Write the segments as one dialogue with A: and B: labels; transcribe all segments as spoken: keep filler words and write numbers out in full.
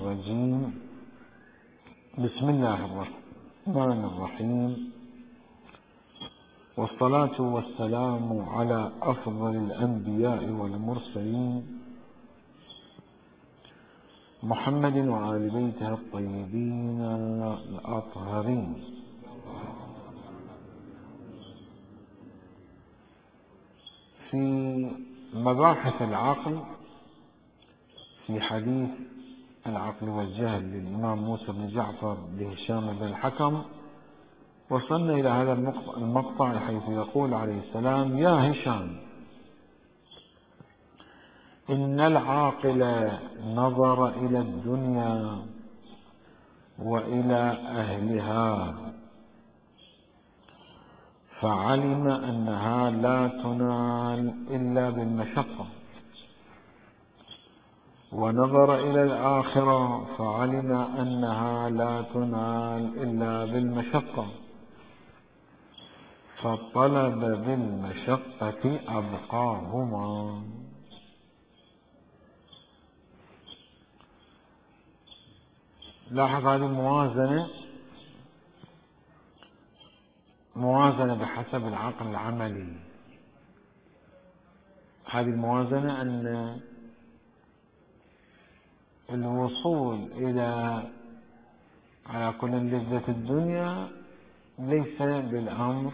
A: الرجيم. بسم الله الرحمن الرحيم، والصلاة والسلام على أفضل الأنبياء والمرسلين محمد وآل بيته الطيبين الأطهرين. في مباحث العقل في حديث العقل والجهل للإمام موسى بن جعفر لهشام بن الحكم، وصلنا إلى هذا المقطع حيث يقول عليه السلام: يا هشام، إن العاقل نظر إلى الدنيا وإلى أهلها فعلم أنها لا تنال إلا بالمشقة، ونظر إلى الآخرة فعلم أنها لا تنال إلا بالمشقة، فطلب بالمشقة أبقاهما. لاحظ هذه الموازنة، موازنة بحسب العقل العملي. هذه الموازنة أن الوصول إلى على كل لذة الدنيا ليس بالأمر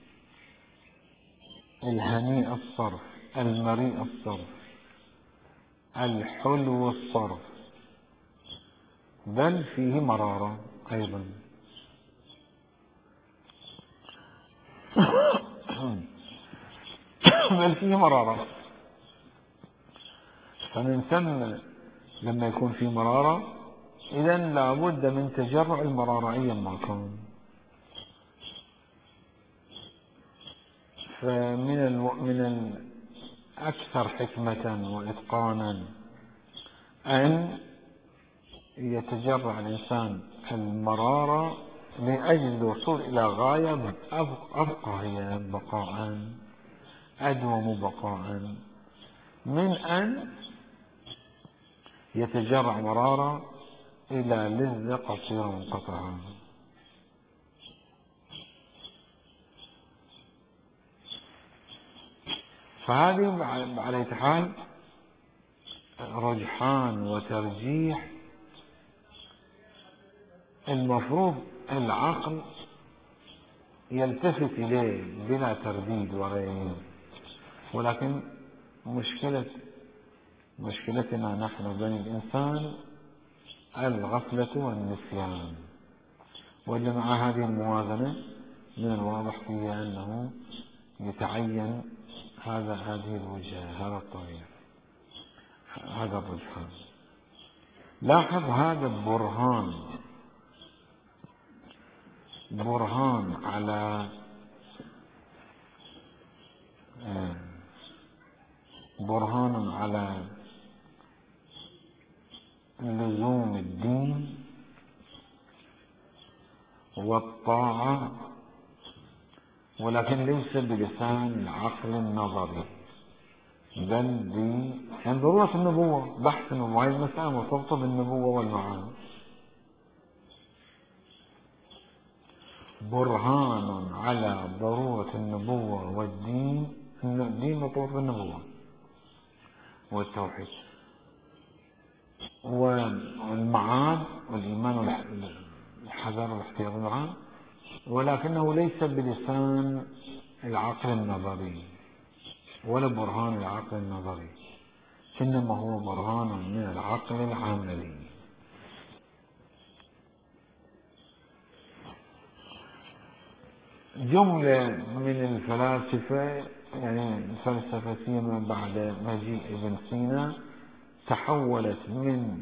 A: الهنيء الصرف، المريء الصرف، الحلو الصرف، بل فيه مرارة أيضا. بل فيه مرارة، فمن ثم لما يكون فيه مرارة إذن لابد من تجرع المرارة أيا ما كان. فمن من الأكثر حكمة وإتقانا أن يتجرع الإنسان المرارة لأجل الوصول إلى غاية أبقى هي بقاء، أدوم بقاء، من أن يتجرع مرارة إلى لذة قصيرة منقطعة. فهذه على أي حال رجحان وترجيح المفروض العقل يلتفت إليه بلا ترديد وريب، ولكن مشكلة مشكلتنا نحن بني الإنسان الغفلة والنسيان. واللي مع هذه الموازنة من الواضح فيها أنه يتعين هذا هذه الوجهة، هذا الطريق، هذا الرجحان. لاحظ هذا برهان برهان على برهان على لزوم الدين والطاعة، ولكن ليس بلسان العقل النظري، بل ب يعني ضرورة النبوة، بحث النبوة. هذه المسألة مرتبطة بالنبوة والمعاد. برهان على ضرورة النبوة والدين، أن الدين مرتبط بالنبوة والتوحيد والمعاد والإيمان والحذر والاحتياط معا، ولكنه ليس بلسان العقل النظري ولا برهان العقل النظري، إنما هو برهان من العقل العملي. جملة من الفلاسفة، يعني الفلسفة فيما بعد مجيء ابن سينا، تحولت من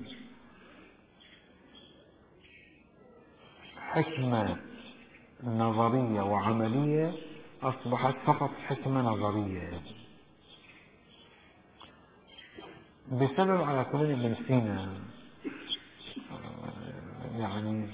A: حكمة نظرية وعملية أصبحت فقط حكمة نظرية، بسبب على كل ابن سينا يعني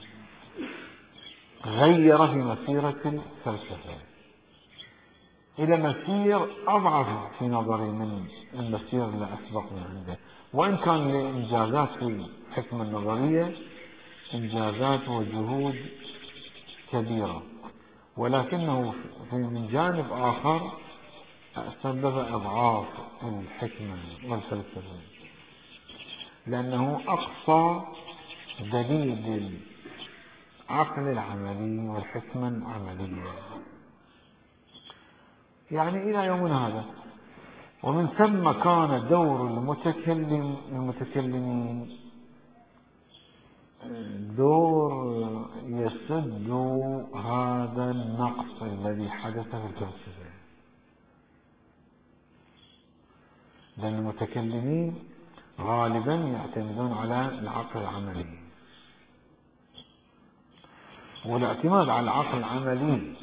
A: غير في مسيرة الفلسفة إلى مسير أضعف في نظري من المسير اللي أسبق من عنده، وإن كان لإنجازات في الحكمة النظرية إنجازات وجهود كبيرة، ولكنه في من جانب آخر سبب إضعاف الحكمة والفلسفة، لأنه أقصى دليل العقل العملي والحكمة العملية، يعني إلى يومنا هذا. ومن ثم كان دور المتكلم المتكلمين دور يسد هذا النقص الذي حدث في الفلسفة، لأن المتكلمين غالبا يعتمدون على العقل العملي، والاعتماد على العقل العملي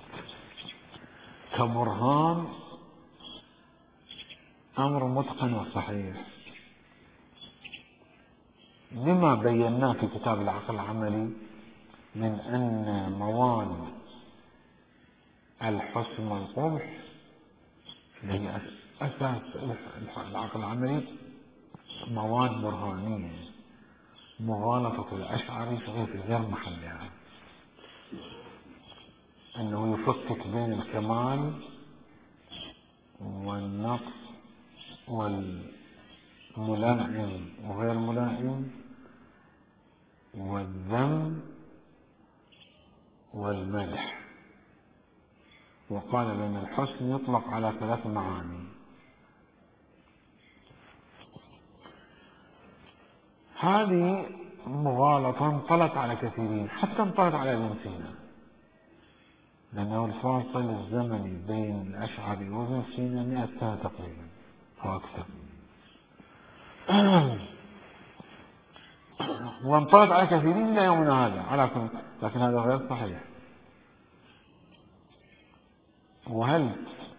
A: كبرهان أمر متقن وصحيح، لما بيناه في كتاب العقل العملي من أن مواد الحسن والقبح اللي هي أساس العقل العملي مواد برهانية، مغالطة الأشعري في غير محلها، أنه يفكك بين الكمال والنقص والملائم وغير ملائم والذم والمدح، وقال بأن الحسن يطلق على ثلاث معاني. هذه مغالطة انطلت على كثيرين، حتى انطلت على ابن سينا، لأنه الفاصل الزمني بين الأشعري وابن سينا مئة سنة تقريبا أو أكثر. وانطلت على كثيرين إلى يومنا هذا على كل، لكن هذا غير صحيح. وهل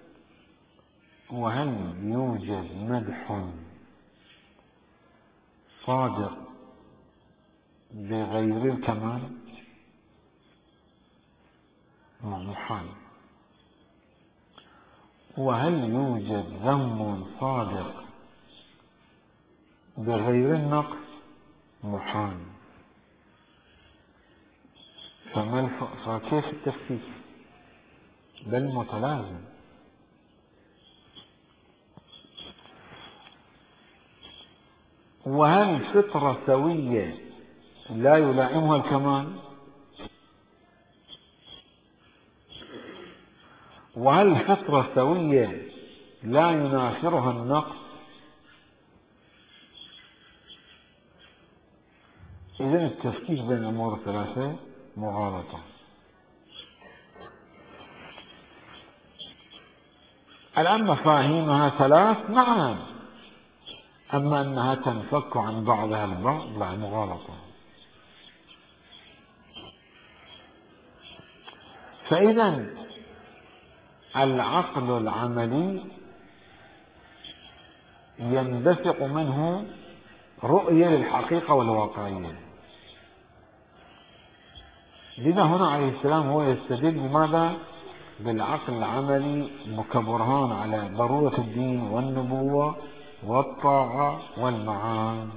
A: وهل يوجد مدح صادق بغير الكمال؟ محال. وهل يوجد ذم صادق بغير النقص؟ محال. فما الف... فكيف التفكيك؟ بل متلازم. وهل فطرة سوية لا يلائمها الكمال؟ وهل فطرة سوية لا ينافرها النقص؟ إذن التفكيك بين الأمور الثلاثة مغالطة. الآن مفاهيمها ثلاث نعم، أما أنها تنفك عن بعضها البعض لا، مغالطة. فإذا العقل العملي ينبثق منه رؤية للحقيقة والواقعية. لذا هنا عليه السلام هو يستدل بماذا؟ بالعقل العملي كبرهان على ضرورة الدين والنبوة والطاعة والمعاد.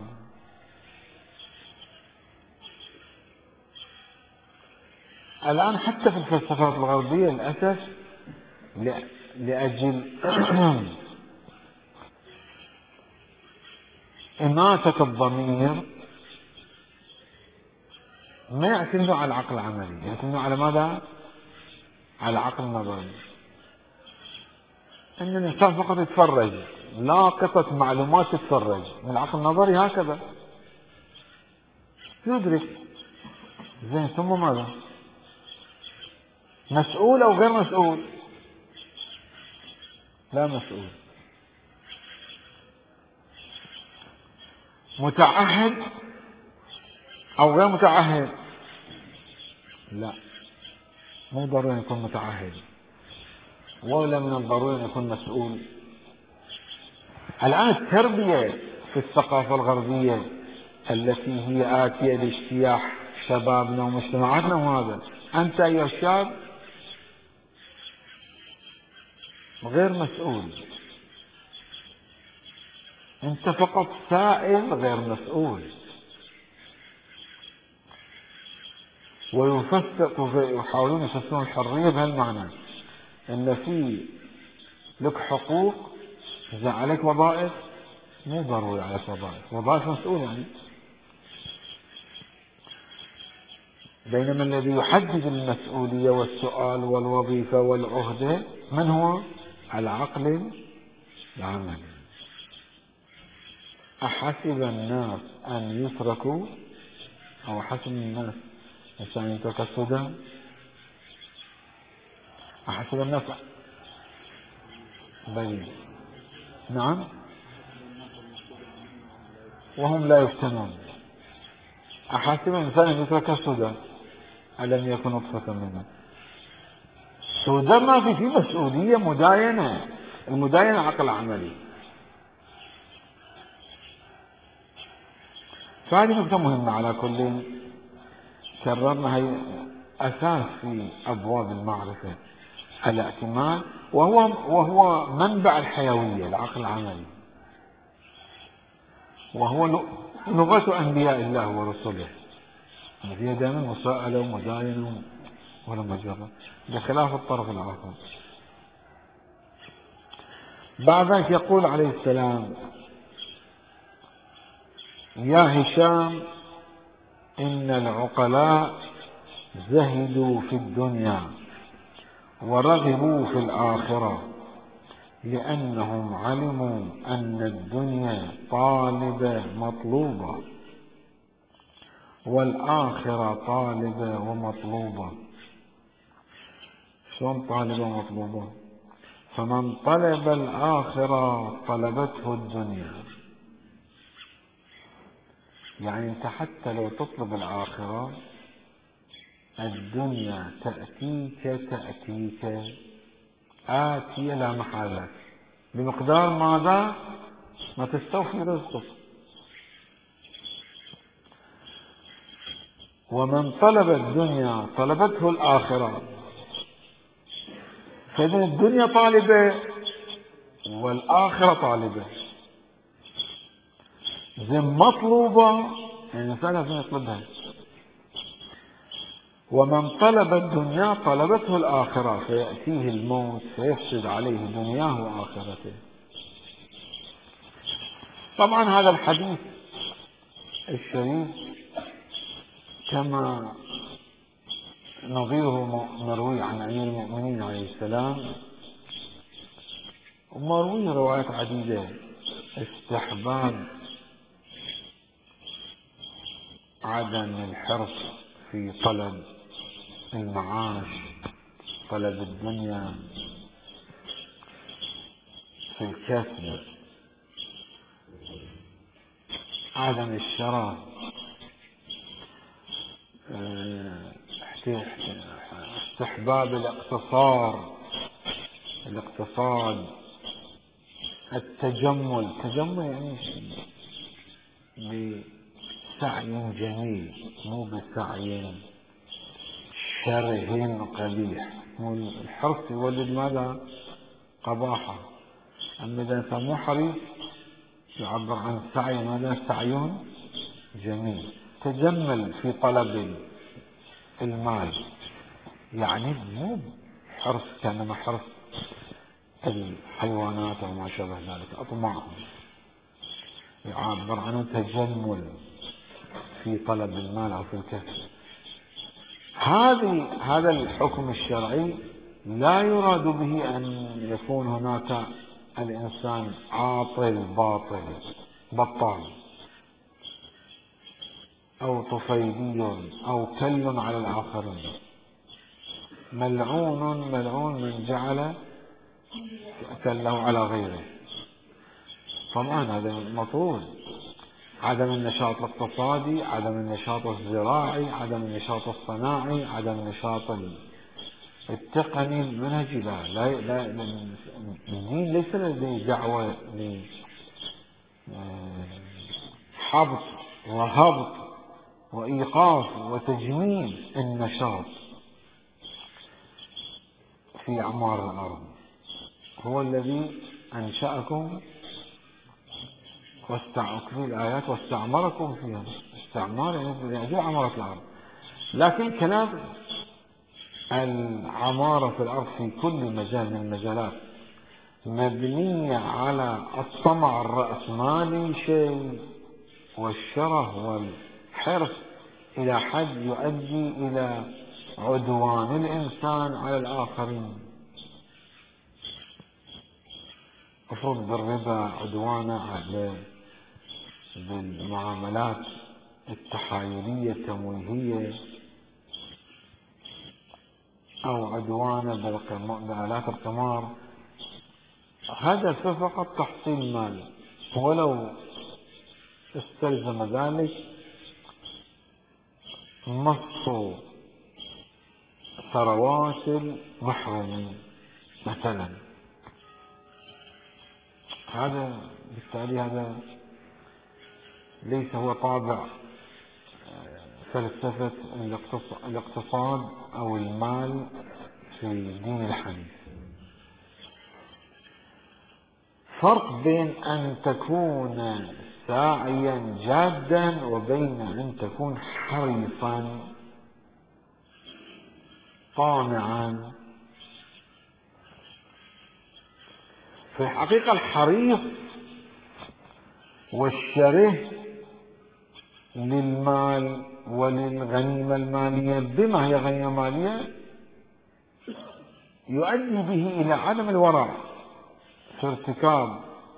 A: الآن حتى في الفلسفات الغربية للأسف لأجل إماتة الضمير ما يعتمدوا على العقل العملي، يعتمدوا على ماذا؟ على العقل النظري. أن الإنسان فقط يتفرج، لا قطة معلومات تتفرج. من العقل النظري هكذا يدرك. زين، ثم ماذا؟ مسؤول أو غير مسؤول؟ لا مسؤول. متعهد أو غير متعهد؟ لا، مو ضروري يكون متعهد، ولا من الضروري أن يكون مسؤول. الآن التربية في الثقافة الغربية التي هي آتية لاجتياح شبابنا ومجتمعاتنا وهذا، أنت أيها الشاب غير مسؤول، أنت فقط سائل غير مسؤول. ويفسق ويحاولون يفسرون الحرية بهالمعنى ان في لك حقوق، اذا عليك وظائف مو ضروري عليك وظائف، وظائف مسؤول يعني. بينما الذي يحدد المسؤولية والسؤال والوظيفة والعهدة من هو؟ العقل العملي. أحسب الناس أن يتركوا، أو حسب الناس أن يترك السدى؟ أحسب الناس بل نعم وهم لا يفتنون. أحسب الإنسان أن يترك السدى ألم يكن نطفة منه. السدى ما في فيه مسؤولية مداينة، المداينة عقل عملي. فهذه نقطة مهمة على كل، كررنا هي أساس في أبواب المعرفة، الاعتماد، وهو وهو منبع الحيوية، العقل العملي، وهو لغة أنبياء الله ورسله. هي دائما مساءلة ومداينة ولا مجرد، بخلاف الطرف الآخر. بعد ذلك يقول عليه السلام: يا هشام إن العقلاء زهدوا في الدنيا ورغبوا في الآخرة لأنهم علموا أن الدنيا طالبة مطلوبة والآخرة طالبة ومطلوبة. شلون طالبة ومطلوبة؟ فمن طلب الآخرة طلبته الدنيا. يعني أنت حتى لو تطلب الآخرة الدنيا تأتيك تأتيك آتية لا محالة، بمقدار ماذا؟ ما تستوفي رزقك. ومن طلب الدنيا طلبته الآخرة. فإذا الدنيا طالبة والآخرة طالبة، زين مطلوبة يعني الإنسان لازم يطلبها. ومن طلب الدنيا طلبته الآخرة فيأتيه الموت فيفسد عليه دنياه وآخرته. طبعا هذا الحديث الشريف كما نظيره مروي عن أمير المؤمنين عليه السلام، ومروي روايات عديدة، استحباب عدم الحرص في طلب المعاش، طلب الدنيا في الكسب، عدم الشرف، استحباب الاقتصار، الاقتصاد، التجمل. التجمل يعني بسعي جميل مو بسعي شره قبيح. الحرص يولد ماذا؟ قباحة. أما إذا الإنسان مو حريص يعبر عن السعي ماذا؟ سعي جميل. تجمل في طلب المال، يعني مو حرص كانما حرص الحيوانات وما شابه ذلك، أطماعهم، يعبر عن تجمل في طلب المال أو في الكسب. هذه هذا الحكم الشرعي لا يراد به أن يكون هناك الإنسان عاطل باطل بطال أو طفيلي أو كل على الآخرين، ملعون ملعون من جعل كله على غيره. طبعا هذا مطلوب، عدم النشاط الاقتصادي، عدم النشاط الزراعي، عدم النشاط الصناعي، عدم النشاط التقني المنهجي. لا لا لا الدين ليس لديه دعوة لحبط وهبط وإيقاف وتجميل النشاط في أعمار الأرض. هو الذي أنشأكم واستعمركم في الآيات واستعمركم فيها. استعمار يعني عمرت الأرض. لكن كلام العمارة في الأرض في كل مجال من المجالات مبنية على الطمع الرأسمالي شيء، والشره والحرص إلى حد يؤدي إلى عدوان الإنسان على الآخرين. أفرض بالربا عدوانه على بالمعاملات التحايلية التمويهية، أو عدوانه بآلات القمار، هدفه فقط تحصيل مال، ولو استلزم ذلك مص ثروات المحرومين مثلا. هذا بالتالي هذا ليس هو طابع فلسفة الاقتصاد أو المال في الدين الحنيف. فرق بين أن تكون ساعيا جادا وبين أن تكون حريصا طامعا. في الحقيقة الحريص والشره للمال وللغنيمة المالية بما هي غنيمة مالية يؤدي به إلى عدم الورع في ارتكاب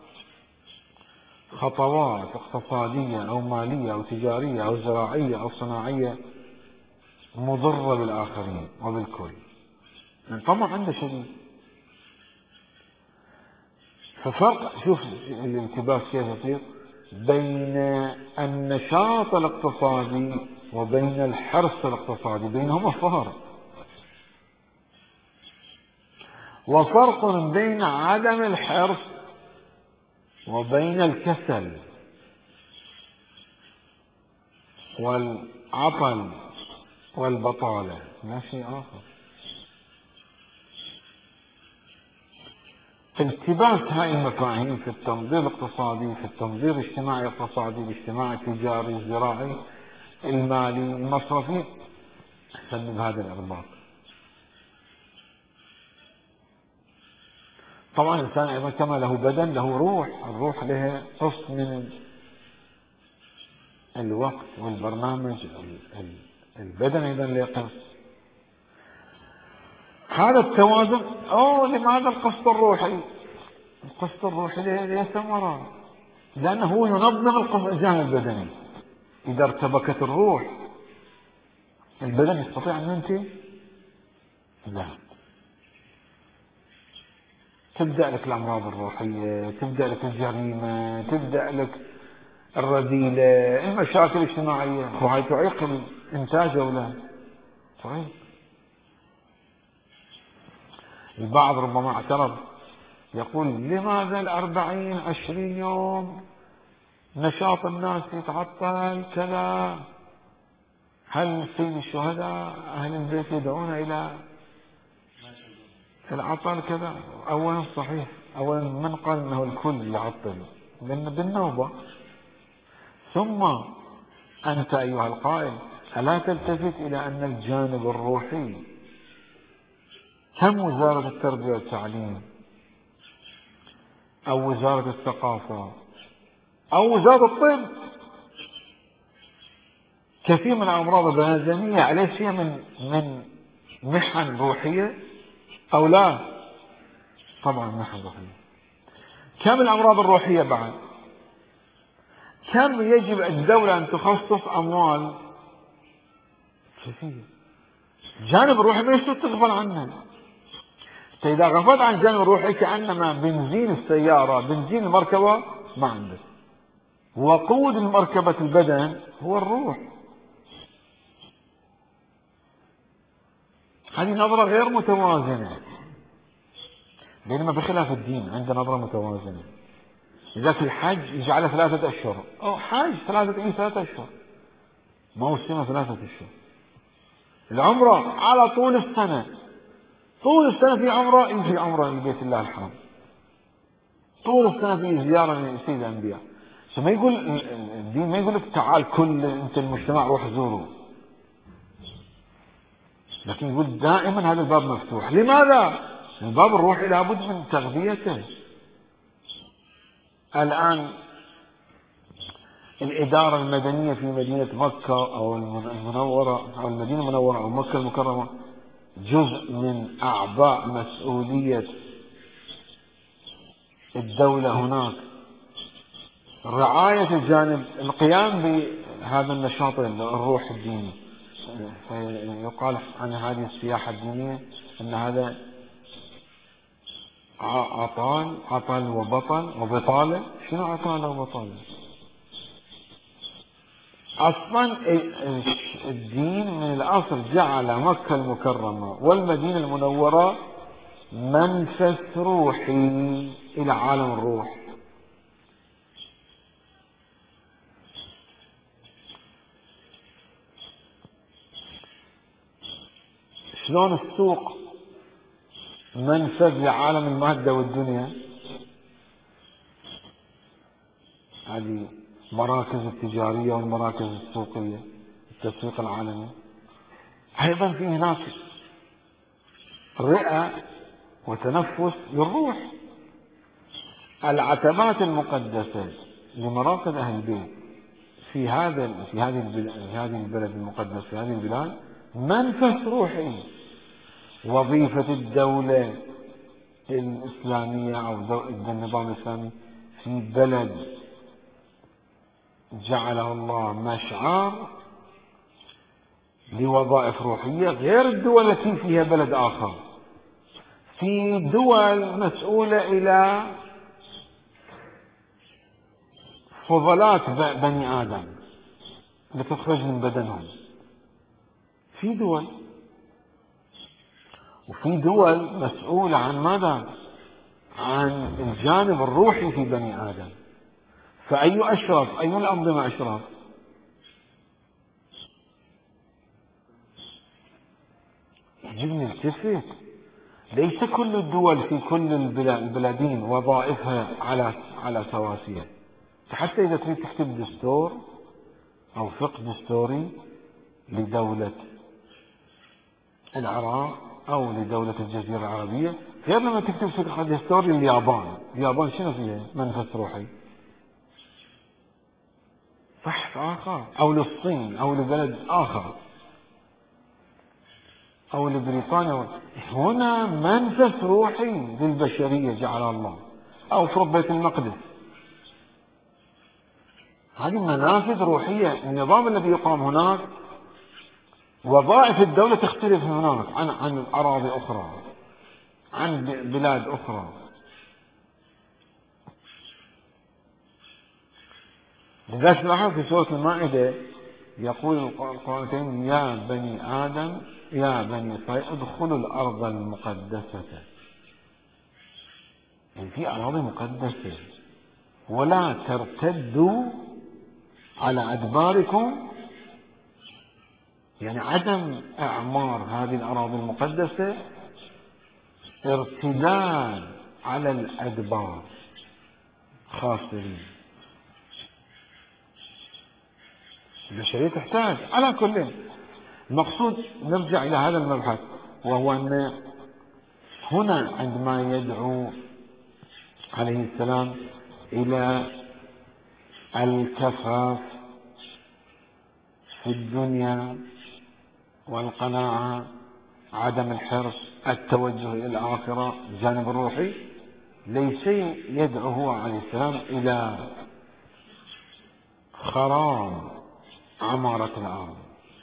A: خطوات اقتصادية أو مالية أو تجارية أو زراعية أو صناعية مضرة بالآخرين وبالكل. يعني طبعا عنده شديد. ففرق، شوف الالتباس كيف يصير بين النشاط الاقتصادي وبين الحرص الاقتصادي، بينهما فرق، وفرق بين عدم الحرص وبين الكسل والعطل والبطالة، لا شيء آخر. التباس هاي المفاهيم في التنظير الاقتصادي، في التنظير الاجتماعي الاقتصادي، الاجتماعي التجاري الزراعي المالي المصرفي، سبب هذا الإرباط. طبعا الإنسان أيضا كما له بدن له روح، الروح لها قسط من الوقت والبرنامج، البدن أيضا له قسط. هذا التوازن. أوه لماذا القسط الروحي؟ القسط الروحي له ثمرة، لأنه هو ينظم الجانب البدني. إذا ارتبكت الروح البدن يستطيع أن ينتج؟ لا. تبدأ لك الأمراض الروحية، تبدأ لك الجريمة، تبدأ لك الرذيلة، المشاكل الاجتماعية، وهي تعيق الإنتاج أو لا؟ تعيق. البعض ربما اعترض يقول لماذا الأربعين عشرين يوم نشاط الناس يتعطل كذا؟ هل سيد الشهداء أهل البيت يدعون إلى العطل كذا؟ أولا صحيح، أولا من قال أنه الكل يعطل؟ لأن بالنوبة. ثم أنت أيها القائل ألا تلتفت إلى أن الجانب الروحي كم وزارة التربية والتعليم أو وزارة الثقافة أو وزارة الطب كثير من الأمراض البنادمية عليه شيء من من محن روحية أو لا؟ طبعا محن روحية. كم الأمراض الروحية بعد؟ كم يجب الدولة أن تخصص أموال؟ كثير. الجانب الروحي ما يصير تغفل عنه. فإذا غفلت عن الجانب الروحي كأنما بنزين السيارة بنزين المركبة ما عندك، وقود المركبة البدن هو الروح. هذه نظرة غير متوازنة، بينما بخلاف الدين عنده نظرة متوازنة. لذلك الحج يجعله ثلاثة أشهر، أو حج ثلاثة إيه ثلاثة أشهر، موسمه ثلاثة أشهر. العمرة على طول السنة، طول السنة في عمرة، يجي عمرة لبيت الله الحرام، طول السنة في زيارة لسيد الأنبياء. ما يقول الدين ما يقول لك تعال كل أنت المجتمع روح زوره، لكن يقول دائما هذا الباب مفتوح. لماذا؟ الباب الروحي لابد من تغذيته. الآن الإدارة المدنية في مدينة مكة أو المنورة أو المدينة المنورة أو مكة المكرمة جزء من أعباء مسؤولية الدولة هناك رعاية الجانب، القيام بهذا النشاط الروح الديني. يقال عن هذه السياحة الدينية أن هذا عطال عطل وبطل وبطالة. شنو عطالة وبطالة؟ أصلا الدين من الأصل جعل مكة المكرمة والمدينة المنورة منفذ روحي إلى عالم الروح. شلون السوق منفذ لعالم المادة والدنيا، هذه مراكز التجارية والمراكز السوقية التسويق العالمي، أيضا في هناك رئة وتنفس للروح. العتبات المقدسة لمراكز أهل البيت في هذا في هذه في هذه البلد المقدس في هذه البلاد منفذ روحي. وظيفة الدولة الإسلامية أو النظام الإسلامي في بلد جعله الله مشعار لوظائف روحية غير الدول التي فيها بلد آخر. في دول مسؤولة إلى فضلات بني آدم اللي تخرج من بدنهم، في دول، وفي دول مسؤولة عن ماذا؟ عن الجانب الروحي في بني آدم. فأي أشرف؟ أي الأنظمة أشرف؟ يجب أن نلتفت. ليس كل الدول في كل البلادين وظائفها على على سواسية. حتى إذا تريد تكتب دستور أو فقه دستوري لدولة العراق أو لدولة الجزيرة العربية غير لما تكتب فقه دستوري لليابان. اليابان شنو فيها؟ منفذ روحي. بحث آخر. أو للصين أو لبلد آخر أو لبريطانيا. هنا منفذ روحي للبشرية جعل الله. أو في بيت المقدس، هذه منافذ روحية. النظام الذي يقام هناك وظائف الدولة تختلف هناك عن عن أراضي أخرى، عن بلاد أخرى. لذلك تلاحظ في سورة المائدة يقول القرآن الكريم: يا بني آدم يا بني إسرائيل ادخلوا الأرض المقدسة. يعني في أراضي مقدسة، ولا ترتدوا على أدباركم. يعني عدم إعمار هذه الأراضي المقدسة ارتداد على الأدبار خاسرين. البشرية تحتاج على كل. المقصود نرجع إلى هذا المبحث، وهو أن هنا عندما يدعو عليه السلام إلى الكفاف في الدنيا والقناعة، عدم الحرص، التوجه إلى الآخرة، الجانب الروحي، ليس يدعو هو عليه السلام إلى خراب عمارة الأرض.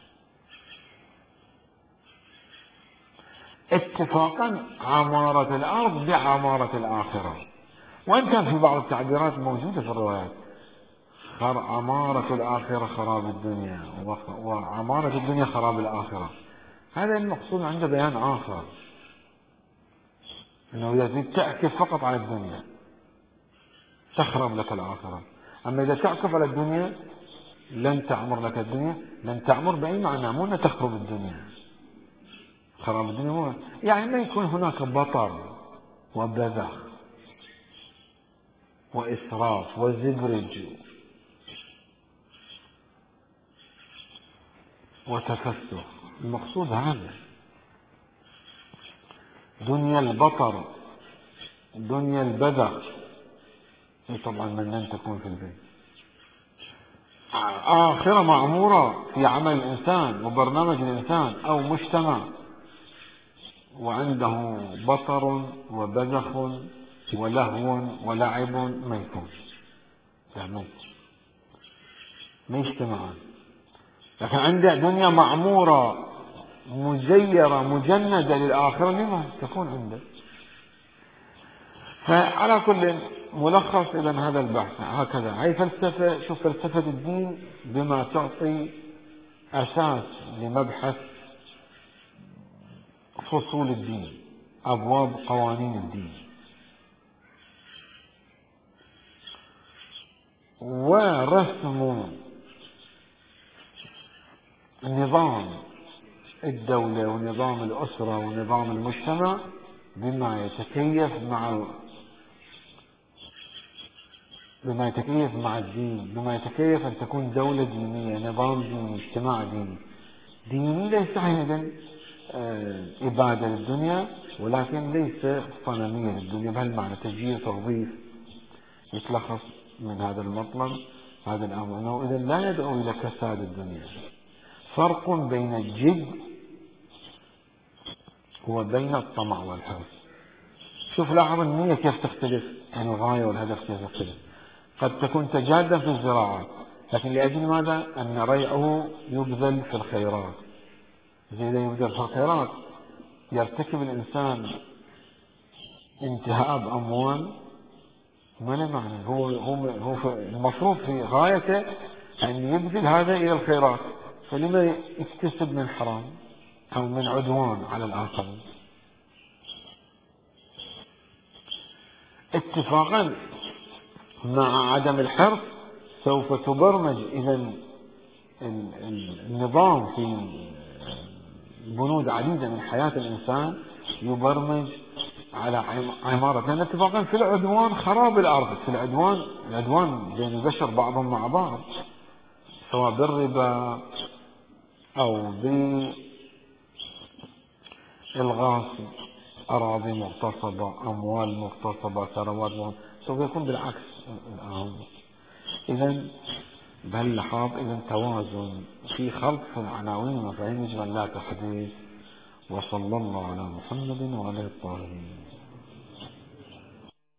A: اتفاقا عمارة الأرض بعمارة الآخرة، وإن كان في بعض التعبيرات موجودة في الروايات: عمارة الآخرة خراب الدنيا، وعمارة الدنيا خراب الآخرة. هذا المقصود عنده بيان آخر، أنه إذا تريد تعكف فقط على الدنيا تخرب لك الآخرة، أما إذا تعكف على الدنيا لن تعمر لك الدنيا. لن تعمر بأي معنى؟ مو أن تخرب الدنيا. خراب الدنيا مو يعني ما يكون هناك بطر وبذخ وإسراف وزبرج وتفسخ. المقصود هذا. دنيا البطر، دنيا البذخ، طبعا من لن تكون في البيت. آخرة معمورة في عمل الإنسان وبرنامج الإنسان أو مجتمع، وعنده بطر وبذخ ولهو ولعب، ما يكون لا ما ما يجتمعان. لكن عنده دنيا معمورة مزيرة مجندة للآخرة، لما تكون عنده. فعلى كل ملخص إذن هذا البحث هكذا. هي فلسفة، شوف فلسفة الدين بما تعطي أساس لمبحث فصول الدين، أبواب قوانين الدين، ورسم نظام الدولة ونظام الأسرة ونظام المجتمع بما يتكيف مع بما يتكيف مع الدين، بما يتكيف أن تكون دولة دينية، نظام ديني، اجتماع ديني. ديني ليس عيدا إبادة للدنيا، ولكن ليس صنمية للدنيا بهالمعنى، تجيء توظيف يتلخص من هذا المطلب هذا الأمر، أنه إذا لا يدعو إلى كساد الدنيا. فرق بين الجد وبين الطمع والحرص. شوف لاحظ النية كيف تختلف، يعني الغاية والهدف كيف يختلف. قد تكون تجادا في الزراعة، لكن لأجل ماذا؟ أن ريعه يبذل في الخيرات. إذا يبذل في الخيرات يرتكب الإنسان انتهاب أموال، ما له معنى. هو هو هو المفروض في غايته أن يبذل هذا إلى الخيرات، فلما يكتسب من حرام أو من عدوان على الآخرين؟ اتفاقا مع عدم الحرص سوف تبرمج إذا النظام في بنود عديدة من حياة الإنسان، يبرمج على عمارة، لأن اتفاقا في العدوان خراب الأرض، في العدوان العدوان بين البشر بعضهم مع بعض، سواء بالربا أو بالغاص أراضي مغتصبة، أموال مغتصبة، ثروات مغتصبة، سوف يكون بالعكس الآن. إذا بهاللحاظ إذا توازن في خلط في العناوين ومفاهيم يجب أن لا تحديث. وصلى الله على محمد وعلى الطاهرين.